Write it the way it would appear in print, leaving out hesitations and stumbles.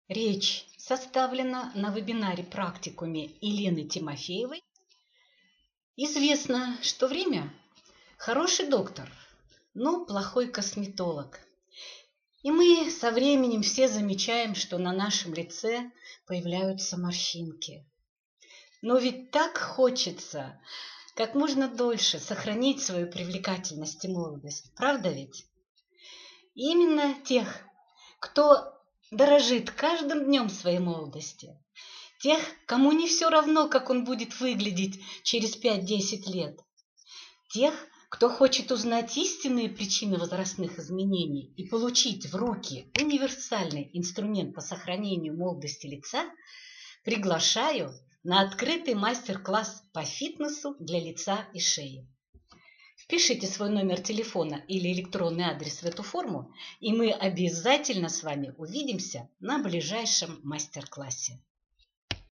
Речь составлена на вебинаре-практикуме Елены Тимофеевой. Известно, что время – хороший доктор, но плохой косметолог. И мы со временем все замечаем, что на нашем лице появляются морщинки. Но ведь так хочется как можно дольше сохранить свою привлекательность и молодость. Правда ведь? И именно тех, кто дорожит каждым днем своей молодости, тех, кому не все равно, как он будет выглядеть через 5-10 лет, тех, кто хочет узнать истинные причины возрастных изменений и получить в руки универсальный инструмент по сохранению молодости лица, приглашаю на открытый мастер-класс по фитнесу для лица и шеи. Впишите свой номер телефона или электронный адрес в эту форму, и мы обязательно с вами увидимся на ближайшем мастер-классе.